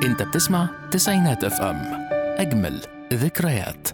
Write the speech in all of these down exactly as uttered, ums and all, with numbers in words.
انت بتسمع تسعينات اف ام، اجمل ذكريات.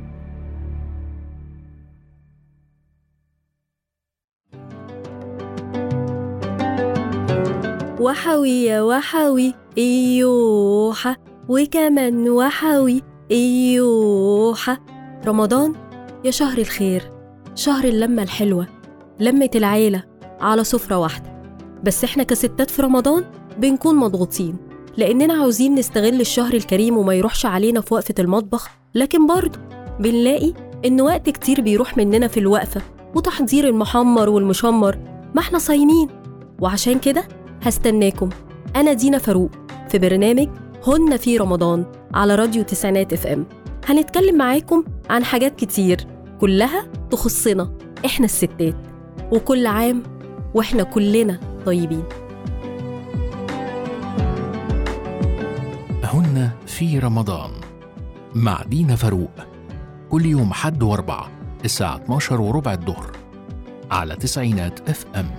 وحوي يا وحوي ايوحة، وكمان وحوي ايوحة. رمضان يا شهر الخير، شهر اللمة الحلوة، لمة العيلة على سفرة واحدة. بس احنا كستات في رمضان بنكون مضغوطين لأننا عاوزين نستغل الشهر الكريم وما يروحش علينا في وقفة المطبخ، لكن برضه بنلاقي إن وقت كتير بيروح مننا في الوقفة وتحضير المحمر والمشمر، ما احنا صايمين. وعشان كده هستناكم أنا دينا فاروق في برنامج هن في رمضان على راديو تسعينات اف ام. هنتكلم معاكم عن حاجات كتير كلها تخصنا احنا الستات، وكل عام واحنا كلنا طيبين. هن في رمضان مع دينا فاروق، كل يوم حد واربعة الساعة اتناشر وربع الظهر على تسعينات اف ام.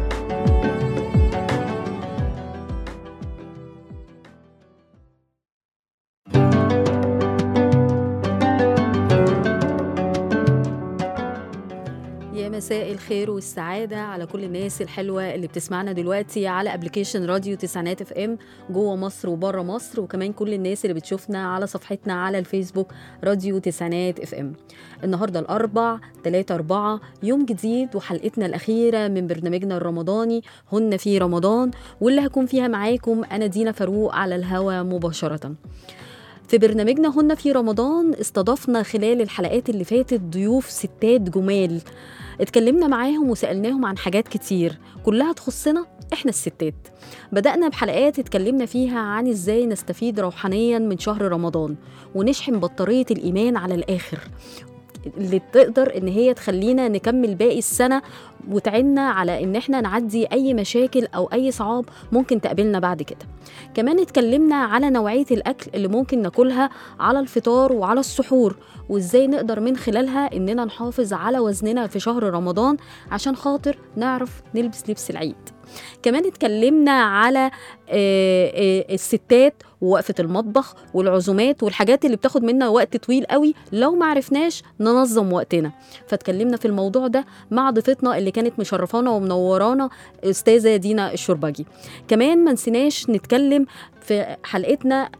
مساء الخير والسعادة على كل الناس الحلوة اللي بتسمعنا دلوقتي على ابليكيشن راديو تسعينات اف ام جوه مصر وبره مصر، وكمان كل الناس اللي بتشوفنا على صفحتنا على الفيسبوك راديو تسعينات اف ام. النهاردة الأربع تلاتة أربعة، يوم جديد وحلقتنا الأخيرة من برنامجنا الرمضاني هن في رمضان، واللي هكون فيها معاكم أنا دينا فاروق على الهوا مباشرة. في برنامجنا هن في رمضان استضفنا خلال الحلقات اللي فاتت ضيوف ستات جمال، اتكلمنا معاهم وسألناهم عن حاجات كتير كلها تخصنا احنا الستات. بدأنا بحلقات اتكلمنا فيها عن ازاي نستفيد روحانيا من شهر رمضان ونشحن بطارية الإيمان على الآخر اللي تقدر ان هي تخلينا نكمل باقي السنة وتعيننا على ان احنا نعدي اي مشاكل او اي صعاب ممكن تقابلنا بعد كده. كمان اتكلمنا على نوعية الاكل اللي ممكن ناكلها على الفطار وعلى السحور، وازاي نقدر من خلالها اننا نحافظ على وزننا في شهر رمضان عشان خاطر نعرف نلبس لبس العيد. كمان اتكلمنا على الستات ووقفة المطبخ والعزومات والحاجات اللي بتاخد منا وقت طويل قوي لو ما عرفناش ننظم وقتنا، فاتكلمنا في الموضوع ده مع ضيفتنا اللي كانت مشرفانا ومنورانا أستاذة دينا الشربجي. كمان ما نسيناش نتكلم في حلقتنا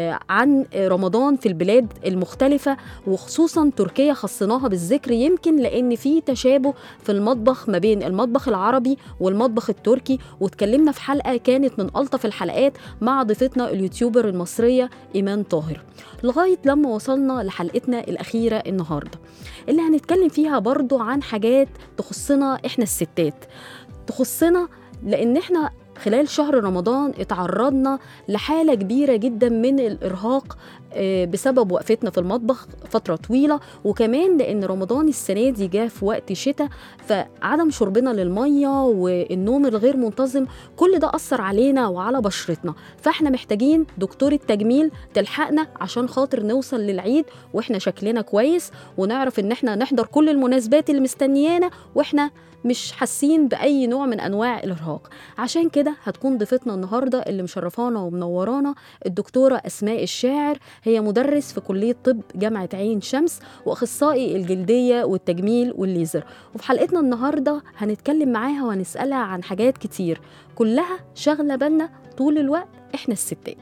عن رمضان في البلاد المختلفة، وخصوصا تركيا خصناها بالذكر يمكن لأن في تشابه في المطبخ ما بين المطبخ العربي والمطبخ التركي، واتكلمنا في حلقة كانت من ألطف الحلقات مع ضيفتنا اليوتيوبر المصرية إيمان طاهر، لغاية لما وصلنا لحلقتنا الأخيرة النهاردة اللي هنتكلم فيها برضو عن حاجات تخصنا إحنا الستات، تخصنا لأن إحنا خلال شهر رمضان اتعرضنا لحالة كبيرة جدا من الإرهاق بسبب وقفتنا في المطبخ فترة طويلة، وكمان لأن رمضان السنة دي جاء في وقت شتاء، فعدم شربنا للمية والنوم الغير منتظم كل ده أثر علينا وعلى بشرتنا، فاحنا محتاجين دكتورة تجميل تلحقنا عشان خاطر نوصل للعيد واحنا شكلنا كويس ونعرف ان احنا نحضر كل المناسبات اللي مستنيانا واحنا مش حاسين بأي نوع من أنواع الإرهاق. عشان كده هتكون ضيفتنا النهاردة اللي مشرفانا ومنورانا الدكتورة أسماء الشاعر، هي مدرس في كلية طب جامعة عين شمس وأخصائي الجلدية والتجميل والليزر. وفي حلقتنا النهاردة هنتكلم معاها وهنسألها عن حاجات كتير كلها شغلة بالنا طول الوقت إحنا الستات.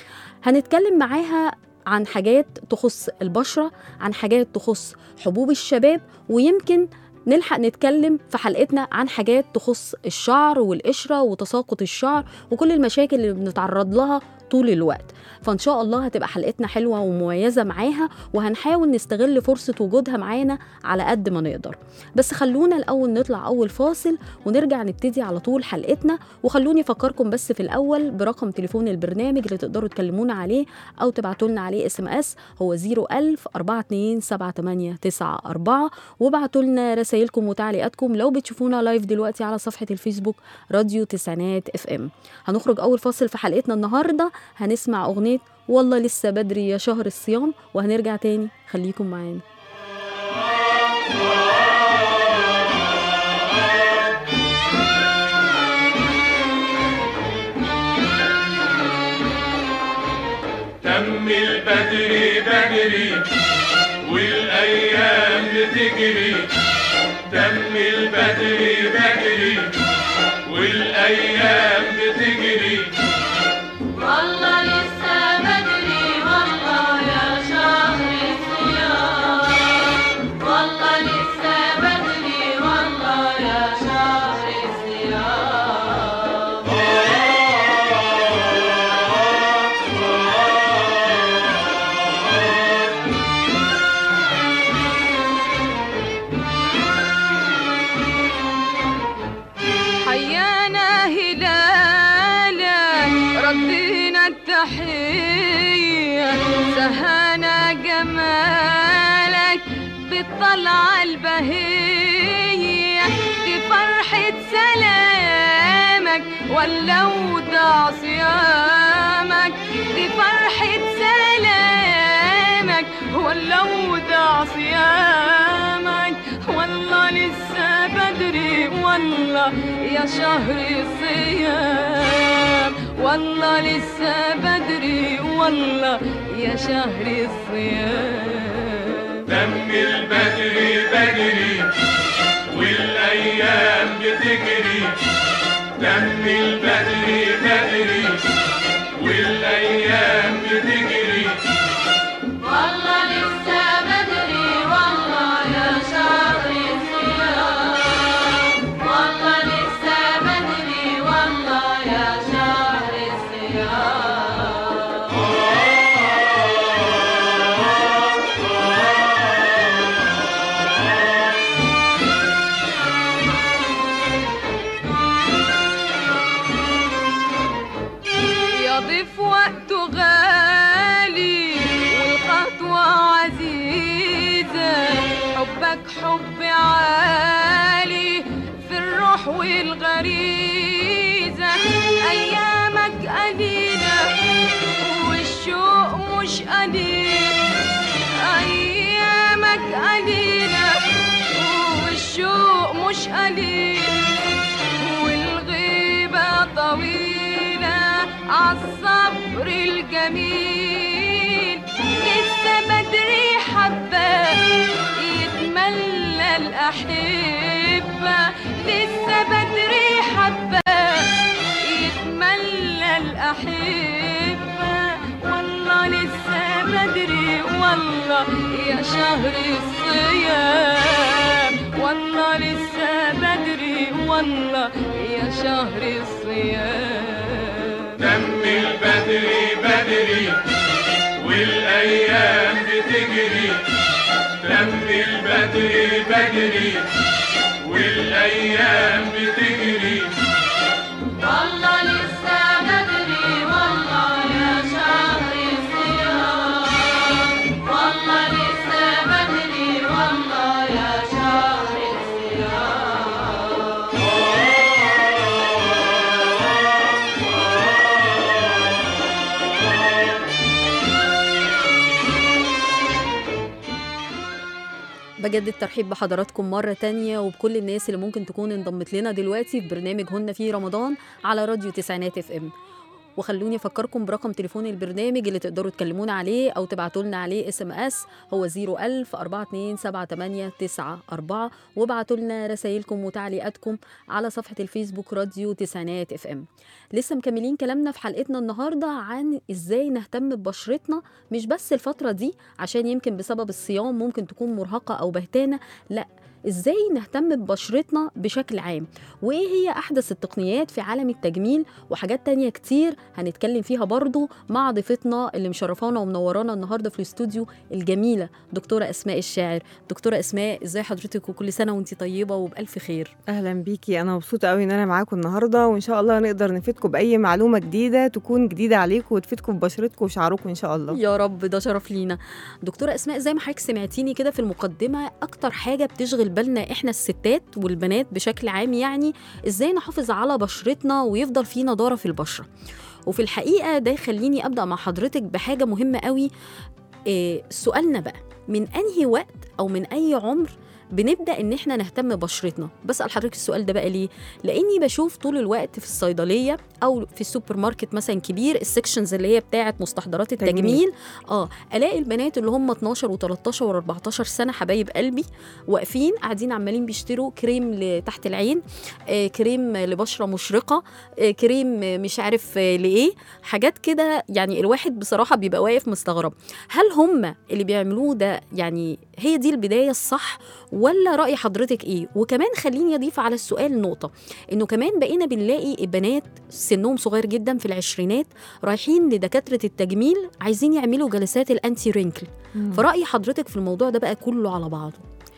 هنتكلم معاها عن حاجات تخص البشرة، عن حاجات تخص حبوب الشباب، ويمكن نلحق نتكلم في حلقتنا عن حاجات تخص الشعر والقشرة وتساقط الشعر وكل المشاكل اللي بنتعرض لها طول الوقت. فإن شاء الله هتبقى حلقتنا حلوة ومميزة معاها، وهنحاول نستغل فرصة وجودها معانا على قد ما نقدر. بس خلونا الأول نطلع أول فاصل ونرجع نبتدي على طول حلقتنا. وخلوني أفكركم بس في الأول برقم تليفون البرنامج اللي تقدروا تكلمونا عليه أو تبعتوا لنا عليه اس ام اس، هو زيرو ألف أربعة اتنين سبعة تمانية تسعة أربعة، وابعتوا لنا رسائلكم وتعليقاتكم لو بتشوفونا لايف دلوقتي على صفحة الفيسبوك راديو تسعينات اف ام. هنخرج أول فاصل في حلقتنا النهاردة، هنسمع أغنية والله لسه بدري يا شهر الصيام، وهنرجع تاني. خليكم معانا. البدري بدري والايام بتجري، دم البدري بدري والايام بتجري. والله لسه بدري والله يا شهر الصيام، والله لسه بدري والله يا شهر الصيام. حيانا هلالا ردينا التحية، سهانا جمالك بالطلعة البهية، دي فرحة سلامك ولا ودع صيامك، دي فرحة سلامك ولا ودع صيامك. والله لسه بدري والله يا شهر الصيام، والله لسه بدري والله يا شهر الصيام. دم البدري بدري والايام بتجري، دم البدري بدري والايام بتجري. والله لسه بدري والله يا شهر الصيام، والله لسه بدري والله يا شهر الصيام. يضيف وقته غالي والخطوة عزيزة، حبك حب عالي في الروح والغريزة، أيامك قليلة والشوق مش قليل، أيامك قليلة والشوق مش قليل، والغيبة طويلة عالصبر الجميل. لسه بدري حبة يتملى الأحبة، لسه بدري حبة يتملى الأحبة. والله لسه بدري والله يا شهر الصيام، والله لسه بدري والله يا شهر الصيام. دم البدري بدري والايام بتجري، دم البدري بدري والايام بتجري. والله لسه بدري والله يا شهر الصيام، والله لسه بدري والله يا شهر الصيام. بجد الترحيب بحضراتكم مرة تانية وبكل الناس اللي ممكن تكون انضمت لنا دلوقتي في برنامج هن في رمضان على راديو تسعينات اف ام. وخلوني افكركم برقم تليفون البرنامج اللي تقدروا تكلمونا عليه او تبعتوا لنا عليه اس ام اس، هو صفر ألف أربعة اتنين سبعة تمانية تسعة أربعة، وابعتوا لنا رسائلكم وتعليقاتكم على صفحة الفيسبوك راديو تسعينات اف ام. لسه مكملين كلامنا في حلقتنا النهارده عن ازاي نهتم ببشرتنا، مش بس الفترة دي عشان يمكن بسبب الصيام ممكن تكون مرهقة او بهتانة، لا، ازاي نهتم ببشرتنا بشكل عام، وايه هي احدث التقنيات في عالم التجميل، وحاجات تانية كتير هنتكلم فيها برضو مع ضيفتنا اللي مشرفانا ومنورانا النهارده في الاستوديو الجميله دكتوره اسماء الشاعر. دكتوره اسماء، ازاي حضرتك وكل سنه وانتي طيبه وبالف خير. اهلا بيكي، انا مبسوطه قوي ان انا معاكم النهارده، وان شاء الله نقدر نفيدكم باي معلومه جديده تكون جديده عليكم وتفيدكم ببشرتكم وشعركم ان شاء الله. يا رب، ده شرف لينا. دكتوره اسماء، زي ما حضرتك سمعتيني كده في المقدمه، اكتر حاجه بتشغل بالنا احنا الستات والبنات بشكل عام يعني ازاي نحافظ على بشرتنا ويفضل في نضاره في البشره. وفي الحقيقه ده يخليني ابدا مع حضرتك بحاجه مهمه قوي. إيه سؤالنا بقى، من انهي وقت او من اي عمر بنبدا ان احنا نهتم ببشرتنا. بسال حضرتك السؤال ده بقى ليه؟ لاني بشوف طول الوقت في الصيدليه او في السوبر ماركت مثلا كبير، السكشنز اللي هي بتاعه مستحضرات التجميل, تجميل. اه الاقي البنات اللي هم اتناشر و13 و14 سنه حبايب قلبي واقفين قاعدين عمالين بيشتروا كريم لتحت العين، آه كريم لبشره مشرقه، آه كريم مش عارف آه لايه، حاجات كده. يعني الواحد بصراحه بيبقى واقف مستغرب، هل هم اللي بيعملوه ده يعني هي دي البدايه الصح ولا راي حضرتك ايه؟ وكمان خليني اضيف على السؤال نقطه، انه كمان بقينا بنلاقي بنات سنهم صغير جدا في العشرينات رايحين لدكاتره التجميل عايزين يعملوا جلسات الانتي رينكل. فرأي حضرتك في الموضوع ده بقى كله على بعضه؟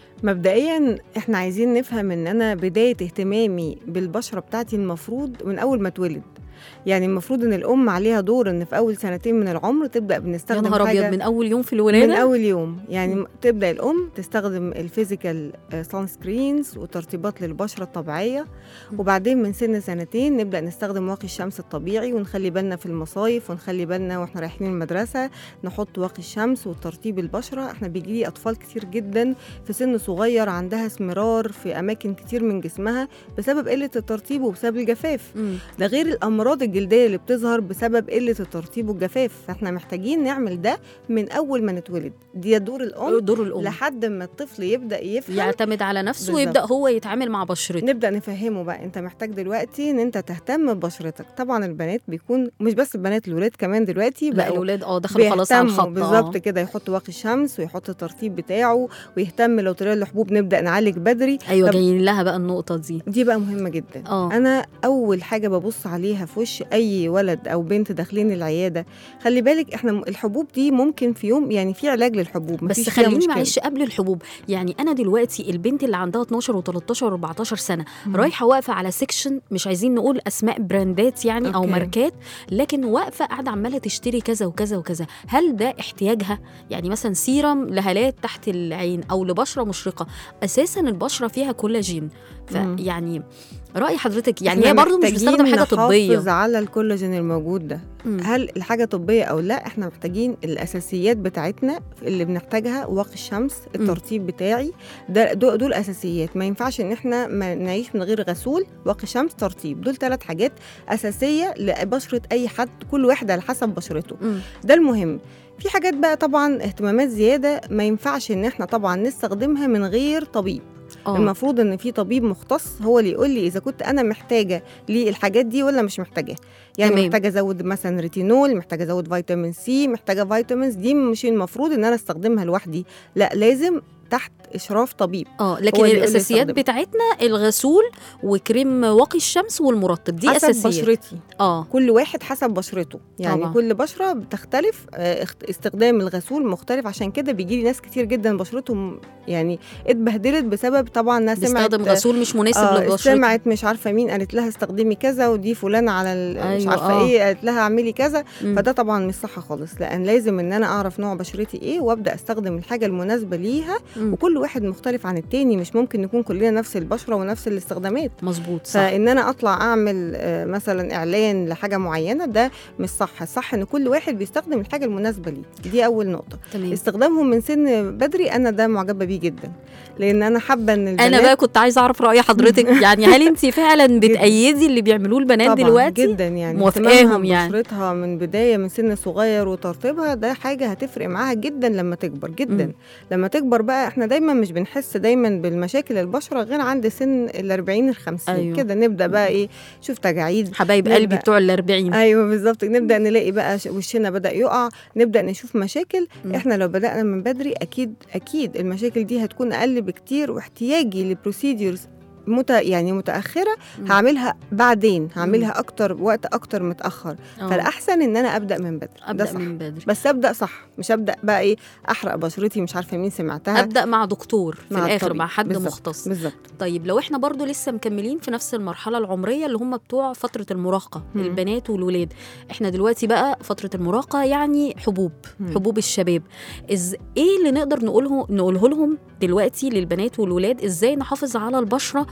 مبدئيا احنا عايزين نفهم ان انا بداية اهتمامي بالبشرة بتاعتي المفروض من اول ما اتولد. يعني المفروض ان الام عليها دور ان في اول سنتين من العمر تبدا يا بنستخدم نهار حاجه ابيض، من اول يوم في الولاده؟ من اول يوم يعني م. تبدا الام تستخدم الفيزيكال سان سكرينز وترطيبات للبشره الطبيعيه، وبعدين من سن سنتين نبدا نستخدم واقي الشمس الطبيعي، ونخلي بالنا في المصايف، ونخلي بالنا واحنا رايحين المدرسه نحط واقي الشمس وترطيب البشره. احنا بيجي اطفال كتير جدا في سن صغير عندها اسمرار في اماكن كتير من جسمها بسبب قله الترطيب وبسبب الجفاف. م. ده غير الامراض الجلديه اللي بتظهر بسبب قله الترطيب والجفاف. فاحنا محتاجين نعمل ده من اول ما نتولد. دي دور الام دور الام لحد ما الطفل يبدا يفهم، يعتمد على نفسه بالزبط. ويبدا هو يتعامل مع بشرته. نبدا نفهمه بقى انت محتاج دلوقتي ان انت تهتم ببشرتك. طبعا البنات بيكون مش بس البنات، الولاد كمان دلوقتي لا بقوا الولاد اه دخلوا خلاص على الخط بالظبط كده، يحط واقي الشمس ويحط الترطيب بتاعه ويهتم. لو طلع له حبوب نبدا نعالج بدري. ايوه جايين لها بقى النقطه دي دي بقى مهمه جدا. أوه. انا اول حاجه ببص عليها في وش اي ولد او بنت داخلين العياده، خلي بالك احنا الحبوب دي ممكن في يوم يعني في علاج للحبوب، بس خليني معلش قبل الحبوب. يعني انا دلوقتي البنت اللي عندها اتناشر و13 و14 سنه مم. رايحه واقفه على سيكشن، مش عايزين نقول اسماء براندات يعني أوكي. او ماركات، لكن واقفه قاعده عماله تشتري كذا وكذا وكذا. هل ده احتياجها؟ يعني مثلا سيرم لهالات تحت العين او لبشره مشرقه، اساسا البشره فيها كولاجين، فيعني رأي حضرتك يعني هي برضو مش بتستخدم حاجة طبية. نحافظ على الكولاجين الموجود ده. مم. هل الحاجة طبية أو لا؟ احنا محتاجين الأساسيات بتاعتنا اللي بنحتاجها، واقي الشمس، الترطيب مم. بتاعي ده دول أساسيات. ما ينفعش إن احنا ما نعيش من غير غسول، واقي شمس، ترطيب. دول ثلاث حاجات أساسية لبشرة أي حد، كل واحد على حسب بشرته. مم. ده المهم. في حاجات بقى طبعا اهتمامات زيادة ما ينفعش إن احنا طبعا نستخدمها من غير طبيب. أوه. المفروض ان في طبيب مختص هو اللي يقول لي اذا كنت انا محتاجه للحاجات دي ولا مش محتاجه. يعني تمام. محتاجه ازود مثلا ريتينول، محتاجه ازود فيتامين سي، محتاجه فيتامينز، دي مش المفروض ان انا استخدمها لوحدي، لا لازم تحت اشراف طبيب. اه لكن الاساسيات بتاعتنا الغسول وكريم واقي الشمس والمرطب، دي حسب اساسيات بشرتي. اه كل واحد حسب بشرته، يعني طبعا. كل بشره بتختلف، استخدام الغسول مختلف. عشان كده بيجي لي ناس كتير جدا بشرتهم يعني اتبهدلت بسبب طبعا ناس بيستخدم غسول مش مناسب آه للبشره. سمعت مش عارفه مين قالت لها استخدمي كذا، ودي فلانه على أيوة مش عارفه آه. ايه قالت لها اعملي كذا. م. فده طبعا مش صح خالص، لان لازم ان انا اعرف نوع بشرتي ايه وابدا استخدم الحاجه المناسبه ليها. م. وكل واحد مختلف عن التاني، مش ممكن نكون كلنا نفس البشره ونفس الاستخدامات. مظبوط. فان انا اطلع اعمل مثلا اعلان لحاجه معينه ده مش صح. الصح ان كل واحد بيستخدم الحاجه المناسبه ليه. دي اول نقطه. تمام. استخدامهم من سن بدري انا ده معجبه بيه جدا، لان انا حابه ان البنات. انا بقى كنت عايزه اعرف راي حضرتك يعني هل انت فعلا بتأيدي اللي بيعملوه البنات طبعاً دلوقتي؟ جدا يعني موافقاهم يعني بشرتها من بدايه من سن صغير وترطيبها، ده حاجه هتفرق معاها جدا لما تكبر جدا. م. لما تكبر بقى احنا دايما مش بنحس دايما بالمشاكل البشره غير عند سن الأربعين الخمسين. أيوة. كده نبدا بقى ايه، شوف تجاعيد حبايب قلبي بتوع الأربعين. ايوه بالظبط، نبدا نلاقي بقى وشنا بدا يقع، نبدا نشوف مشاكل. م. احنا لو بدانا من بدري اكيد اكيد المشاكل دي هتكون اقل بكتير، واحتياجي لبروسيديورز مت... يعني متأخرة م. هعملها بعدين، هعملها م. أكتر وقت أكتر متأخر. أوه. فالأحسن إن أنا أبدأ من بدري. أبدأ من بدري، بس أبدأ صح، مش أبدأ بقى إيه أحرق بشرتي مش عارفة مين سمعتها. أبدأ مع دكتور في مع الآخر، الطبيب. مع حد بالزبط. مختص. بالظبط. طيب لو إحنا برضو لسه مكملين في نفس المرحلة العمرية اللي هم بتوع فترة المراهقة، م. البنات والولاد، إحنا دلوقتي بقى فترة المراهقة يعني حبوب م. حبوب الشباب. إز إيه اللي نقدر نقوله نقوله لهم دلوقتي للبنات والولاد؟ إزاي نحافظ على البشرة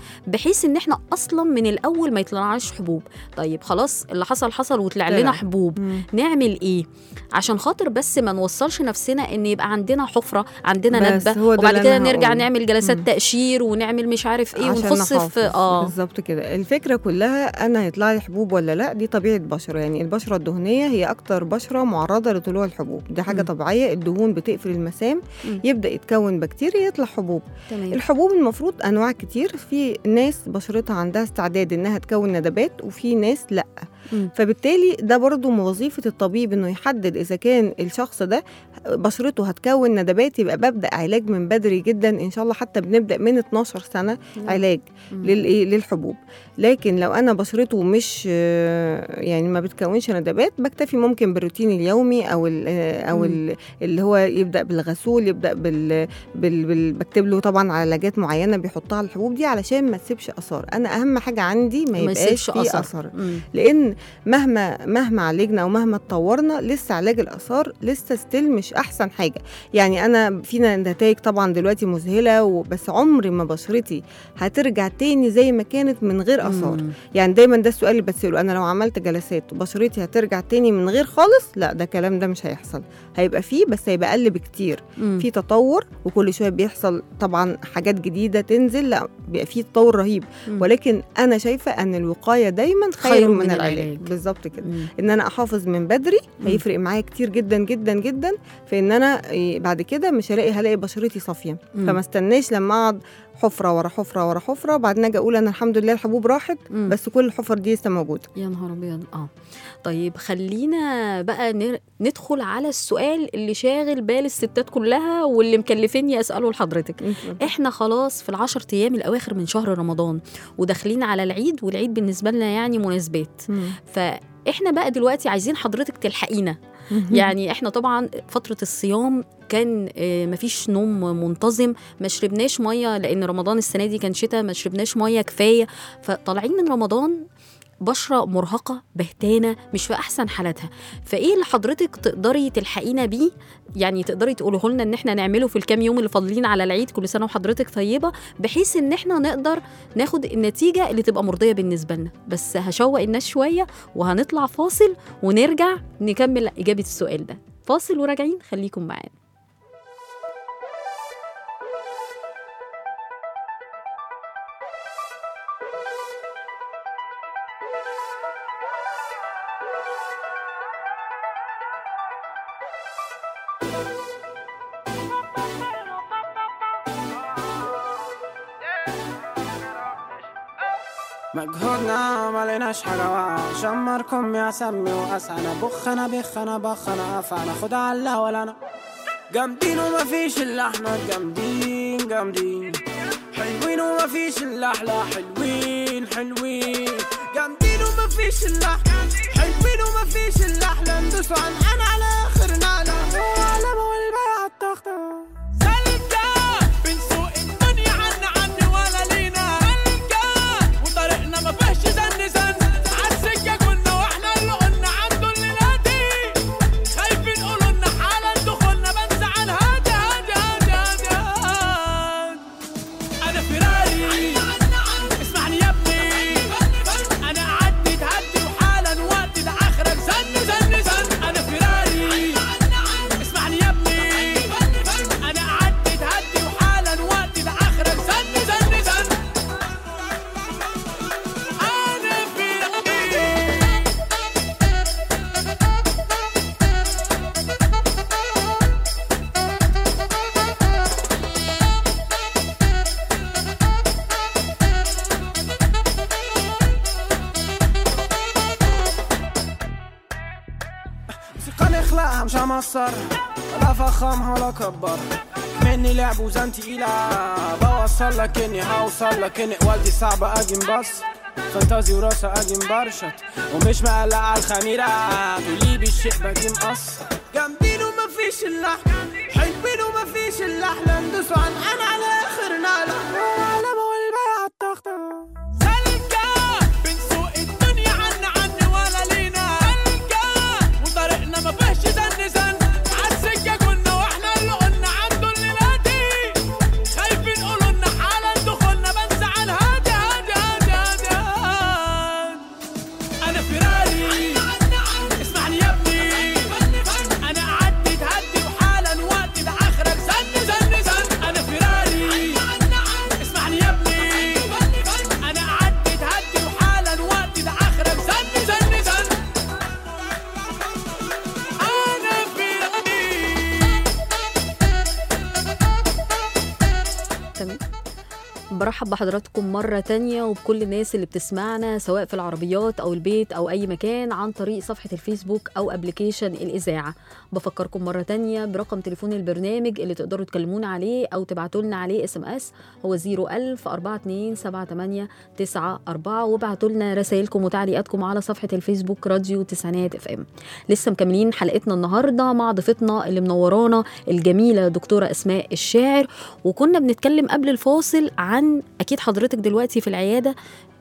بحيث ان احنا اصلا من الاول ما يطلعناش حبوب. طيب خلاص اللي حصل حصل وطلع طلع. لنا حبوب، مم. نعمل ايه عشان خاطر بس ما نوصلش نفسنا ان يبقى عندنا حفره، عندنا بس ندبه، هو ده وبعد اللي كده أنا نرجع هقوله. نعمل جلسات مم. تقشير ونعمل مش عارف ايه عشان ونخص في نحافظ. اه بالظبط كده. الفكره كلها انا هيطلع لي حبوب ولا لا، دي طبيعه بشره. يعني البشره الدهنيه هي اكتر بشره معرضه لطلوع الحبوب، دي حاجه مم. طبيعيه. الدهون بتقفل المسام، مم. يبدا يتكون بكتيريا يطلع حبوب. تمام. الحبوب المفروض انواع كتير، في ناس بشرتها عندها استعداد انها تكون ندبات وفي ناس لا. مم. فبالتالي ده برضو من وظيفه الطبيب انه يحدد اذا كان الشخص ده بشرته هتكون ندبات، يبقى ببدا علاج من بدري جدا ان شاء الله، حتى بنبدا من اتناشر سنه علاج مم. للايه للحبوب. لكن لو انا بشرته مش يعني ما بتكونش ندبات، بكتفي ممكن بالروتين اليومي او ال او ال اللي هو يبدا بالغسول، يبدا بال, بال, بال بكتب له طبعا علاجات معينه بيحطها على الحبوب دي علشان ما تسيبش اثار. انا اهم حاجه عندي ما يبقاش فيه اثر, أثر. لان مهما مهما عالجنا ومهما اتطورنا لسه علاج الاثار لسه ستيل مش احسن حاجه. يعني انا فينا نتائج طبعا دلوقتي مذهله، بس عمري ما بشرتي هترجع تاني زي ما كانت من غير اثار. مم. يعني دايما ده السؤال اللي بساله، انا لو عملت جلسات وبشرتي هترجع تاني من غير خالص؟ لا، ده كلام ده مش هيحصل. هيبقى فيه بس هيبقى اقل بكتير. مم. في تطور وكل شويه بيحصل طبعا حاجات جديده تنزل، لا بيبقى فيه تطور رهيب. مم. ولكن انا شايفه ان الوقايه دايما خير, خير من, من العلاج, العلاج. بالظبط كده. مم. ان انا احافظ من بدري هيفرق معايا كتير جدا جدا جدا في ان انا بعد كده مش هلاقي هلاقي بشرتي صافيه. فما استناش لما اقعد حفره ورا حفره ورا حفره بعدين اجي اقول انا الحمد لله الحبوب راحت. مم. بس كل الحفر دي لسه موجوده. يا نهار ابيض. اه طيب خلينا بقى نر... ندخل على السؤال اللي شاغل بال الستات كلها واللي مكلفيني اساله لحضرتك. احنا خلاص في العشر ايام الاواخر من شهر رمضان وداخلين على العيد، والعيد بالنسبه لنا يعني مناسبات. مم. فاحنا بقى دلوقتي عايزين حضرتك تلحقينا. يعني احنا طبعا فترة الصيام كان مفيش نوم منتظم، ما شربناش مية لأن رمضان السنة دي كان شتاء، ما شربناش مية كفاية، فطالعين من رمضان بشرة مرهقة بهتانة مش في أحسن حالاتها. فإيه اللي حضرتك تقدري تلحقينا بيه؟ يعني تقدري تقوله لنا إن احنا نعمله في الكام يوم اللي فاضلين على العيد، كل سنة وحضرتك طيبة، بحيث إن احنا نقدر ناخد النتيجة اللي تبقى مرضية بالنسبة لنا. بس هشوق الناس شوية وهنطلع فاصل ونرجع نكمل إجابة السؤال ده. فاصل وراجعين، خليكم معانا. مجهودنا ماليناش حاجة، شمركم يا سمي وأسعى. أنا بخ أنا بخ أنا بخ أنا أفعى، أنا خد على الله ولا أنا جامدين ومفيش إلا إحنا جامدين جامدين، حلوين ومفيش إلا إحنا حلوين حلوين، جامدين ومفيش إلا إحنا حلوين ومفيش إلا إحنا. ندوسوا عن أنا على آخرنا لا هو علامة والبيع التخته. مش همصر ولا فخمها ولا كبر مني لعب وزن تقيلة، بوصل لك اني هوصل لك اني والدي صعبة اجي مبص فانتازي وراسة اجي مبرشت ومش مقلق على الخميرة تقولي بالشيء باجي مقصر. جامدين ومفيش اللحن حلوين ومفيش اللحن. ندوسوا عن انا على اخرنا لا علامة والبيع التخته. برحب بحضراتكم مرة تانية وبكل الناس اللي بتسمعنا سواء في العربيات أو البيت أو أي مكان عن طريق صفحة الفيسبوك أو أبليكيشن الإذاعة. بفكركم مرة تانية برقم تليفون البرنامج اللي تقدروا تكلمونا عليه أو تبعتوا لنا عليه اس ام اس، هو صفر ألف أربعة اتنين سبعة تمانية تسعة أربعة، وابعتوا لنا رسائلكم وتعليقاتكم على صفحة الفيسبوك راديو تسعينات اف ام. لسه مكملين حلقتنا النهاردة مع ضيفتنا اللي منورانا الجميلة دكتورة أسماء الشاعر، وكنا بنتكلم قبل الفاصل عن أكيد حضرتك دلوقتي في العيادة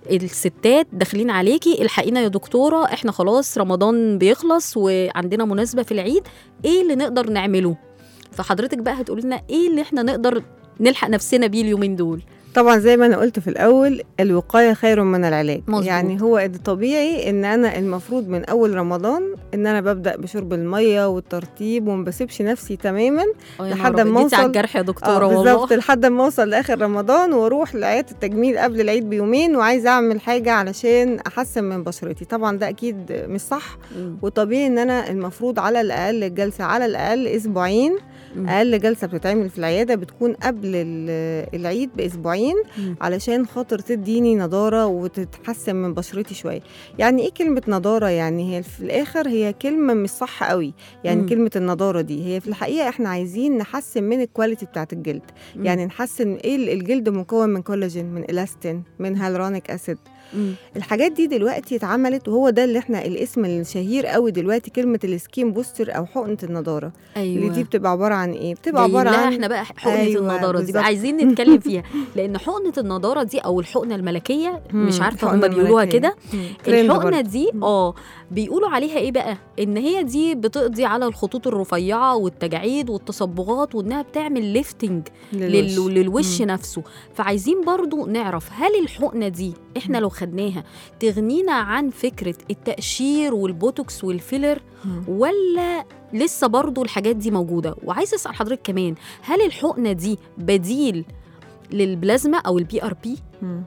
الستات داخلين عليكي، الحقينا يا دكتورة احنا خلاص رمضان بيخلص وعندنا مناسبة في العيد، ايه اللي نقدر نعمله؟ فحضرتك بقى هتقول لنا ايه اللي احنا نقدر نلحق نفسنا بيه اليومين دول. طبعا زي ما انا قلت في الاول الوقايه خير من العلاج. مزبوط. يعني هو طبيعي ان انا المفروض من اول رمضان ان انا ببدا بشرب الميه والترطيب وما بسيبش نفسي تماما لحد ما اوصل على الجرح يا دكتوره. آه والله بالظبط لحد ما اوصل لاخر رمضان واروح لعياده التجميل قبل العيد بيومين وعايزه اعمل حاجه علشان احسن من بشرتي. طبعا ده اكيد مش صح. م. وطبيعي ان انا المفروض على الاقل جلسه على الاقل اسبوعين. م. اقل جلسه بتتعمل في العياده بتكون قبل العيد باسبوعين م. علشان خاطر تديني نضاره وتتحسن من بشرتي شويه. يعني ايه كلمه نضاره؟ يعني هي في الاخر هي كلمه مش صح قوي. يعني م. كلمه النضاره دي هي في الحقيقه احنا عايزين نحسن من الكواليتي بتاعه الجلد. م. يعني نحسن ايه الجلد مكون من كولاجين، من الاستين، من هيالورونيك اسيد. مم. الحاجات دي دلوقتي اتعملت وهو ده اللي احنا الاسم الشهير قوي دلوقتي كلمه السكين بوستر او حقنه النضاره. أيوة. اللي دي بتبقى عباره عن ايه؟ بتبقى عباره عن احنا بقى حقنه أيوة النضاره بالزبط. دي بقى عايزين نتكلم فيها لان حقنه النضاره دي او الحقنه الملكيه مش عارفه هم بيقولوها كده. الحقنه دي اه بيقولوا عليها ايه بقى؟ ان هي دي بتقضي على الخطوط الرفيعه والتجاعيد والتصبغات وانها بتعمل ليفتنج للوش, لل... للوش نفسه. فعايزين برضو نعرف هل الحقنه دي احنا لو خدناها تغنينا عن فكرة التقشير والبوتوكس والفيلر ولا لسه برضو الحاجات دي موجودة؟ وعايز أسأل حضرتك كمان هل الحقنة دي بديل للبلازما أو البي ار بي؟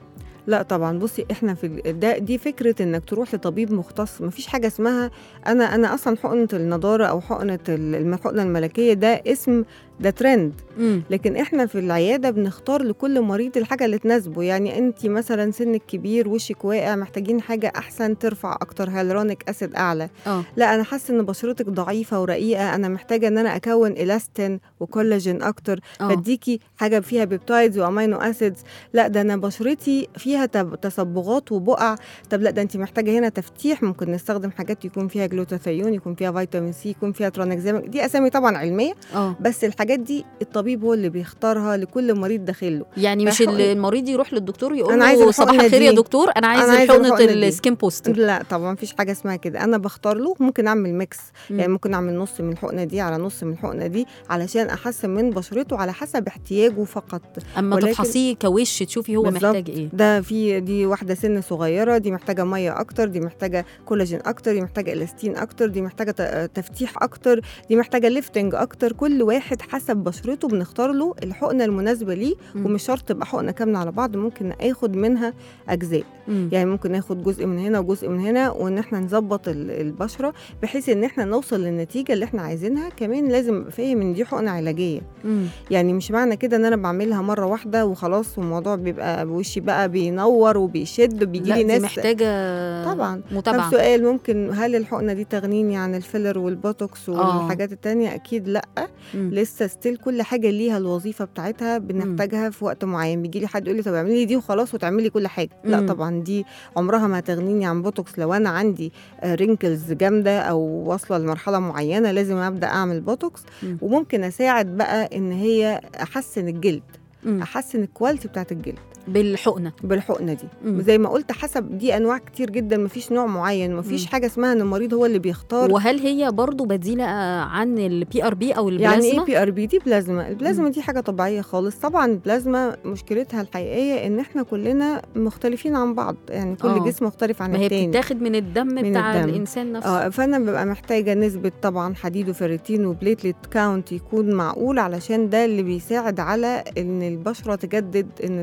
لا طبعا. بصي احنا في ده دي فكره انك تروح لطبيب مختص. مفيش حاجه اسمها انا انا اصلا حقنه النضاره او حقنه الحقنه الملكيه ده اسم، ده ترند. مم. لكن احنا في العياده بنختار لكل مريض الحاجه اللي تناسبه. يعني انت مثلا سنك كبير وشك واقع محتاجين حاجه احسن ترفع اكتر هيالورونيك اسيد اعلى. أوه. لا انا حاسه ان بشرتك ضعيفه ورقيقه انا محتاجه ان انا اكون الاستين وكولاجين اكتر فاديكي حاجه فيها بيبتايدز وامينو اسيدز. لا ده انا بشرتي فيها تصبغات وبقع. طب لا ده انت محتاجه هنا تفتيح، ممكن نستخدم حاجات يكون فيها جلوتاثيون، يكون فيها فيتامين سي، يكون فيها ترانكزاميك. دي اسامي طبعا علميه. أوه. بس الحاجات دي الطبيب هو اللي بيختارها لكل مريض داخله. يعني مش المريض يروح للدكتور يقول له صباح الخير يا دكتور انا عايز حقنه السكين بوستر. لا طبعا مفيش حاجه اسمها كده. انا بختار له، ممكن اعمل ميكس. م. يعني ممكن اعمل نص من الحقنه دي على نص من الحقنه دي علشان احسن من بشرته على حسب احتياجه فقط. اما تفحصيه كوش تشوفي هو محتاج ايه. ده في دي واحده سن صغيره دي محتاجه ميه اكتر، دي محتاجه كولاجين اكتر، دي محتاجه الاستين اكتر، دي محتاجه تفتيح اكتر، دي محتاجه ليفتنج اكتر. كل واحد حسب بشرته بنختار له الحقنه المناسبه ليه. ومش شرط تبقى حقنه كامله على بعض، ممكن اخد منها اجزاء. مم. يعني ممكن ناخد جزء من هنا وجزء من هنا وان احنا نظبط البشره بحيث ان احنا نوصل للنتيجه اللي احنا عايزينها. كمان لازم ابقى فاهم ان دي حقنه علاجيه. مم. يعني مش معنى كده ان انا بعملها مره واحده وخلاص والموضوع بيبقى وشي بقى بينور وبيشد وبيجي لي ناس محتاجه طبعا متابعه. طب سؤال، ممكن هل الحقنه دي تغنيني عن الفيلر والبوتوكس والحاجات التانية؟ اكيد لا. مم. لسه ستيل كل حاجه ليها الوظيفه بتاعتها بنحتاجها في وقت معين. بيجي لي حد يقول لي طب اعملي لي دي وخلاص وتعملي كل حاجه. مم. لا طبعا دي عمرها ما هتغنيني عن بوتوكس. لو انا عندي رينكلز جامده او واصله لمرحله معينه لازم ابدا اعمل بوتوكس. مم. وممكن اساعد بقى ان هي احسن الجلد. مم. احسن الكواليتي بتاعت الجلد بالحقنه بالحقنه دي. مم. زي ما قلت حسب دي انواع كتير جدا، مفيش نوع معين، مفيش مم. حاجه اسمها ان المريض هو اللي بيختار. وهل هي برضو بديله عن البي ار بي او البلازما؟ يعني ايه بي ار بي؟ دي بلازما. البلازما مم. دي حاجه طبيعيه خالص. طبعا البلازما مشكلتها الحقيقيه ان احنا كلنا مختلفين عن بعض. يعني كل أوه. جسم مختلف عن التاني. ما هي بتتاخد من الدم من بتاع الدم. الانسان نفسه. اه فانا ببقى محتاجه نسبه طبعا حديد وفيريتين وبليتلت كاونت يكون معقول علشان ده اللي بيساعد على ان البشره تجدد، ان دايما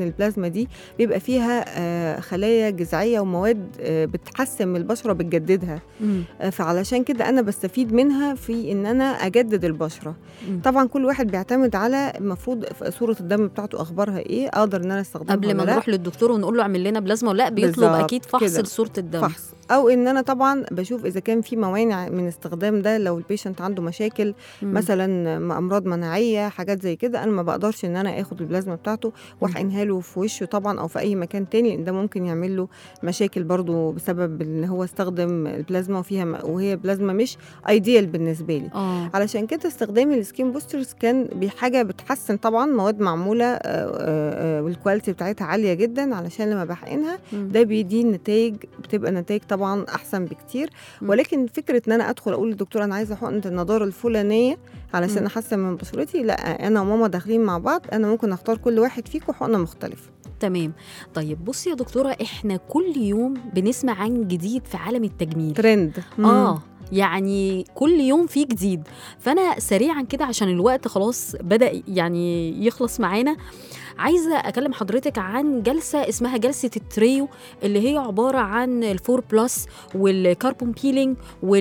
البلازما دي بيبقى فيها آه خلايا جذعيه ومواد آه بتحسن من البشره بتجددها. مم. آه فعلشان كده انا بستفيد منها في ان انا اجدد البشره. مم. طبعا كل واحد بيعتمد على المفروض صوره الدم بتاعته اخبارها ايه، اقدر ان انا استخدمها قبل ما ولا لا. نروح للدكتور ونقول له اعمل لنا بلازما ولا لا، بيطلب بالظبط اكيد فحص كده. لصوره الدم. فحص، او ان انا طبعا بشوف اذا كان في موانع من استخدام ده. لو البيشنت عنده مشاكل مم. مثلا امراض مناعيه حاجات زي كده، انا ما بقدرش ان انا اخد البلازما بتاعته واحقنها له في وشه طبعا او في اي مكان تاني، لان ده ممكن يعمل له مشاكل برضو بسبب ان هو استخدم البلازما وفيها م... وهي بلازما مش ايديال بالنسبه لي. اه علشان كده استخدام السكين بوسترز كان بحاجه بتحسن طبعا، مواد معموله والكواليتي بتاعتها عاليه جدا، علشان لما بحقنها مم. ده بيدي نتائج، بتبقى نتائج طبعا احسن بكتير. مم. ولكن فكره ان انا ادخل اقول للدكتور انا عايزه حقنه النضاره الفلانيه علشان مم. احسن من بشرتي، لا، انا وماما داخلين مع بعض، انا ممكن اختار كل واحد فيكم حقنه مختلفه. تمام. طيب بصي يا دكتوره، احنا كل يوم بنسمع عن جديد في عالم التجميل. ترند. اه يعني كل يوم في جديد. فانا سريعا كده عشان الوقت خلاص بدأ يعني يخلص معانا، عايزه اكلم حضرتك عن جلسه اسمها جلسه التريو، اللي هي عباره عن الفور بلس والكاربون بيلينج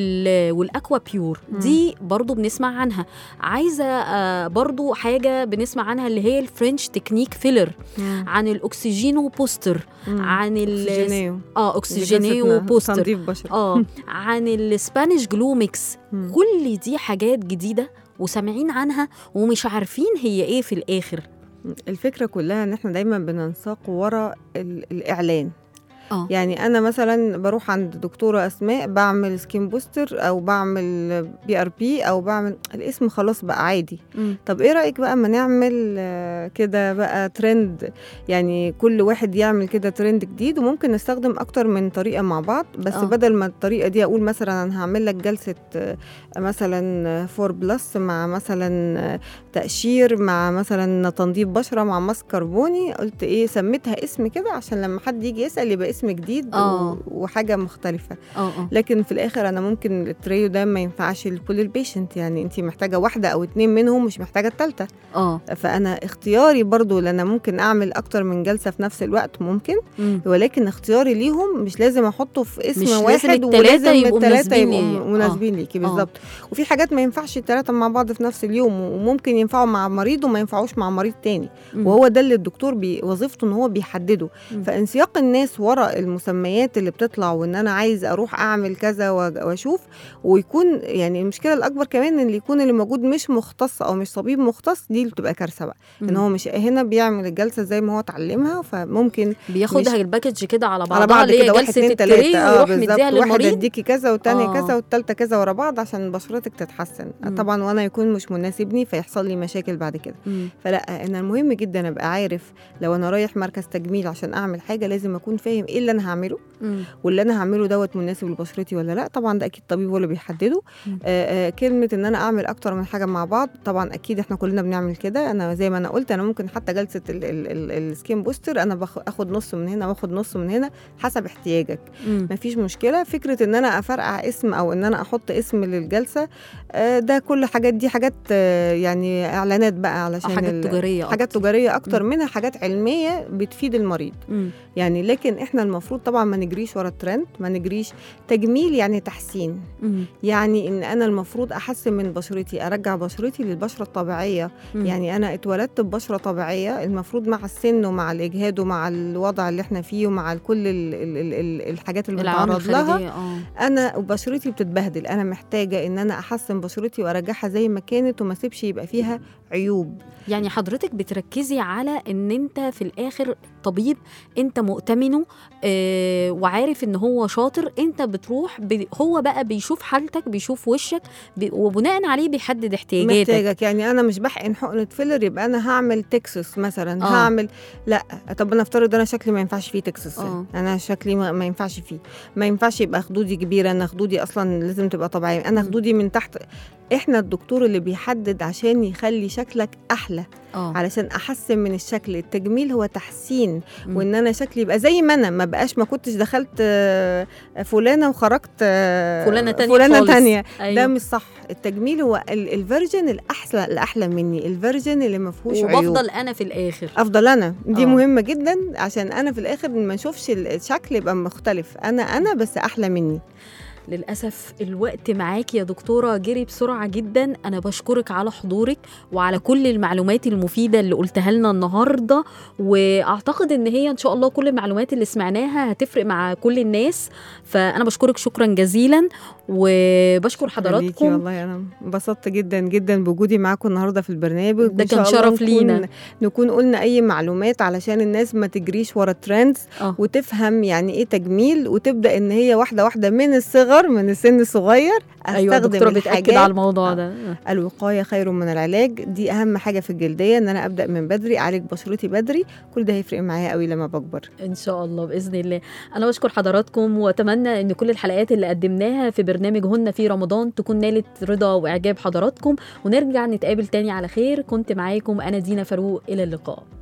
والاكوا بيور. دي برضو بنسمع عنها. عايزه آه برضو حاجه بنسمع عنها اللي هي الفرنش تكنيك فيلر، مم. عن الاكسجينو بوستر، مم. عن ال أكسجينيو. اه اكسجينيو بوستر، تنظيف بشره. اه عن الاسبانيش جلو ميكس. مم. كل دي حاجات جديده وسامعين عنها ومش عارفين هي ايه في الاخر. الفكره كلها ان احنا دايما بننساق ورا ال- الاعلان. اه يعني انا مثلا بروح عند دكتوره اسماء بعمل سكين بوستر او بعمل بي ار بي او بعمل الاسم، خلاص بقى عادي. مم. طب ايه رايك بقى اما نعمل آه، كده بقى ترند، يعني كل واحد يعمل كده ترند جديد، وممكن نستخدم اكتر من طريقه مع بعض. بس آه. أوه. بدل ما الطريقه دي اقول مثلا انا هعمل لك جلسه آه، مثلا فور بلس مع مثلا آه، تقشير مع مثلا تنظيف بشره مع ماسك كربوني، قلت ايه سميتها اسم كده عشان لما حد يجي يسال يبقى اسم جديد آه. و- وحاجه مختلفه. اه اه لكن في الاخر انا ممكن التريو ده ما ينفعش لكل البيشنت، يعني انت محتاجه واحده او اتنين منهم، مش محتاجه الثالثه. اه فانا اختياري برضو لان منمكن اعمل اكتر من جلسه في نفس الوقت ممكن، مم. ولكن اختياري ليهم مش لازم احطه في اسم مش لازم واحد، التلاتة ولازم يبقوا الثلاثه مناسبين يبقوا لي. م- مناسبين ليكي آه. بالظبط. وفي حاجات ما ينفعش الثلاثه مع بعض في نفس اليوم، وممكن ينفعوا مع مريض وما ينفعوش مع مريض تاني. مم. وهو ده اللي الدكتور بي وظيفته ان هو بيحدده. مم. فانسياق الناس وراء المسميات اللي بتطلع، وان انا عايز اروح اعمل كذا وأج- واشوف، ويكون يعني المشكله الاكبر كمان ان اللي يكون اللي موجود مش مختص او مش طبيب مختص، دي اللي بتبقى كارثه بقى. مم. ان هو مش هنا بيعمل الجلسه زي ما هو اتعلمها، فممكن بياخدها مش- الباكج كده على بعضها على بعض اللي هي كده واحد جلسه اتنين التري تلاته. اه ويروح بالظبط، مديها واحد للمريض. اديكي كذا والتانية آه. كذا والتالتة كذا ورا بعض عشان بشرتك تتحسن. مم. طبعا وانا يكون مش مناسبني فيحصل لي مشاكل بعد كده. مم. فلا، انا المهم جدا ابقى عارف لو انا رايح مركز تجميل عشان اعمل حاجه، لازم اكون فاهم ايه اللي انا هعمله، مم. واللي انا هعمله دوت مناسب لبشرتي ولا لا. طبعا ده اكيد الطبيب هو اللي بيحدده. مم. آه آه كلمه ان انا اعمل اكتر من حاجه مع بعض، طبعا اكيد احنا كلنا بنعمل كده. انا زي ما انا قلت، انا ممكن حتى جلسه السكين بوستر انا باخد نص من هنا واخد نص من هنا حسب احتياجك، مم. مفيش مشكله. فكره ان انا افرقع اسم او ان انا احط اسم للجلسه، آه ده كل حاجات دي حاجات آه يعني اعلانات بقى، علشان حاجات ال- تجاريه حاجات أكتر. تجاريه اكتر مم. منها حاجات علميه بتفيد المريض مم. يعني. لكن احنا المفروض طبعا ما نجريش ورا الترند، ما نجريش. تجميل يعني تحسين، مم. يعني ان انا المفروض احسن من بشرتي، ارجع بشرتي للبشره الطبيعيه. مم. يعني انا اتولدت ببشره طبيعيه، المفروض مع السن ومع الاجهاد ومع الوضع اللي احنا فيه ومع كل ال ال ال ال الحاجات اللي العوامل بنتعرض لها، الخارجيه. اه انا بشرتي بتتبهدل. انا محتاجه ان انا احسن بشرتي وارجعها زي ما كانت وما اسيبش يبقى فيها عيوب. يعني حضرتك بتركزي على ان انت في الاخر طبيب انت مؤتمنه آه وعارف ان هو شاطر، انت بتروح ب... هو بقى بيشوف حالتك، بيشوف وشك ب... وبناء عليه بيحدد احتياجاتك. محتاجك يعني انا مش بحقن حقنه فيلر يبقى انا هعمل تكسس مثلا. آه. هعمل لا، طب انا افترض انا شكلي ما ينفعش فيه تكسس. آه. انا شكلي ما, ما ينفعش فيه، ما ينفعش يبقى خدودي كبيره. انا خدودي اصلا لازم تبقى طبيعيه. انا مم. خدودي من تحت احنا الدكتور اللي بيحدد عشان يخلي شكلك احلى، اه علشان احسن من الشكل. التجميل هو تحسين، مم. وان انا شكلي يبقى زي ما انا، ما بقاش ما كنتش دخلت آه، فلانه وخرجت آه، فلانة تانية فلانه خالص. تانية. أيوة. ده مش صح. التجميل هو ال- الفيرجن الاحلى الاحلى مني، الفيرجن اللي ما فيهوش عيوب. وبفضل انا في الاخر. افضل انا دي آه. مهمه جدا، عشان انا في الاخر ما اشوفش الشكل يبقى مختلف. انا انا بس احلى مني. للأسف الوقت معاكي يا دكتورة جري بسرعة جدا. أنا بشكرك على حضورك وعلى كل المعلومات المفيدة اللي قلتها لنا النهاردة، وأعتقد إن هي إن شاء الله كل المعلومات اللي سمعناها هتفرق مع كل الناس. فأنا بشكرك شكرا جزيلا، وبشكر خليكي حضراتكم. والله انا انبسطت جدا جدا بوجودي معاكم النهارده في البرنامج. ده وإن شاء كان الله شرف نكون لينا. نكون قلنا اي معلومات علشان الناس ما تجريش ورا الترندز، آه. وتفهم يعني ايه تجميل، وتبدا ان هي واحده واحده من الصغر، من السن الصغير أيوة الدكتورة استخدم بتأكد الحاجات. على الموضوع ده. الوقايه خير من العلاج، دي اهم حاجه في الجلديه، ان انا ابدا من بدري، اعالج بشرتي بدري. كل ده هيفرق معايا قوي لما بكبر. إن شاء الله بإذن الله. أنا بشكر حضراتكم، وأتمنى إن كل الحلقات اللي قدمناها في برنامج هن في رمضان تكون نالت رضا وإعجاب حضراتكم، ونرجع نتقابل تاني على خير. كنت معاكم أنا دينا فاروق، إلى اللقاء.